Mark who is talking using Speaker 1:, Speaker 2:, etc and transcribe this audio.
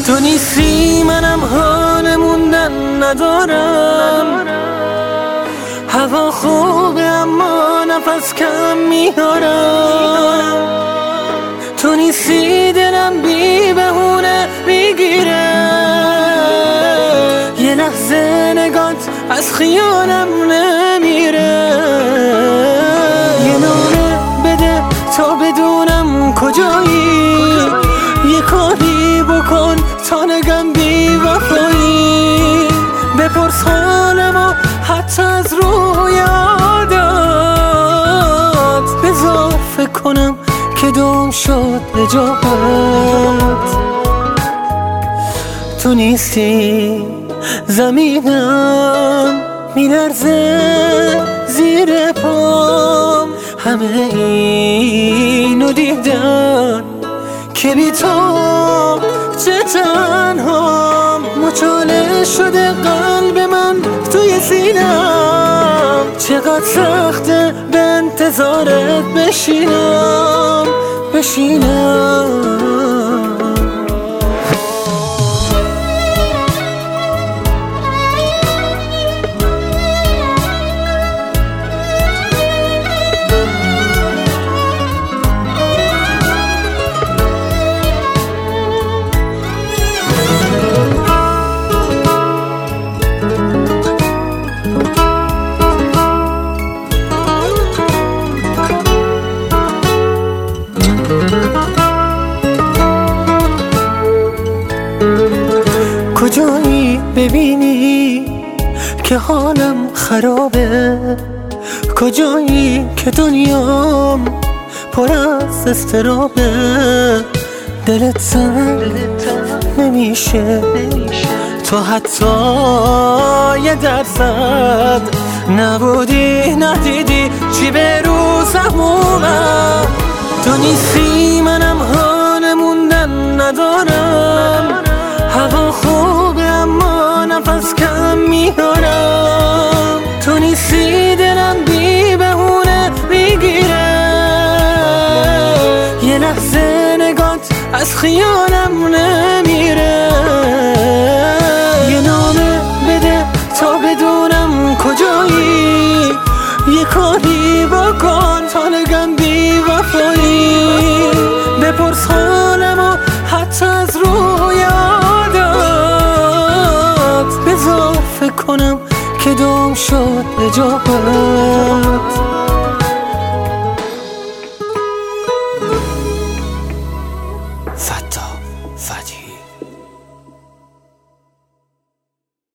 Speaker 1: تو نیستی منم حال موندن ندارم. هوا خوبه اما نفس کم میارم. تو نیستی دلم بی بهونه میگیره. یه لحظه نگات از خیالم نمیره. یه نامه بده تا بدونم کجایی. یه کاری بکن تا نگم بی وفایی. بپرس حالمو حتی از روی عادت. بذار فکر کنم که دم شد اجابت. تو نیستی زمینم میلرزه زیر پام. همه اینو دیدن که بی تو چه تنهام. مچاله شده قلب من توی سینم. چقدر سخته به انتظارت بشینم. کجایی ببینی که حالم خرابه؟ کجایی که دنیام پر از اضطرابه؟ دلت زنگ نمیشه تو حتی یه درصد نبودی ندیدی چی به رو سهمومم. تو نیستی منم حال موندن ندارم. هوا خوبه اما نفس کم میارم. تو نیستی دلم بی بهونه میگیره. یه لحظه نگات از خیالم نمیره. یه نامه بده تا بدونم کجایی. یه کاری بکن تا نگم بی وفایی. بپرس حالمو حتی از روی عادت. بذار فکر کنم که دم شد اجابت. فتا فدی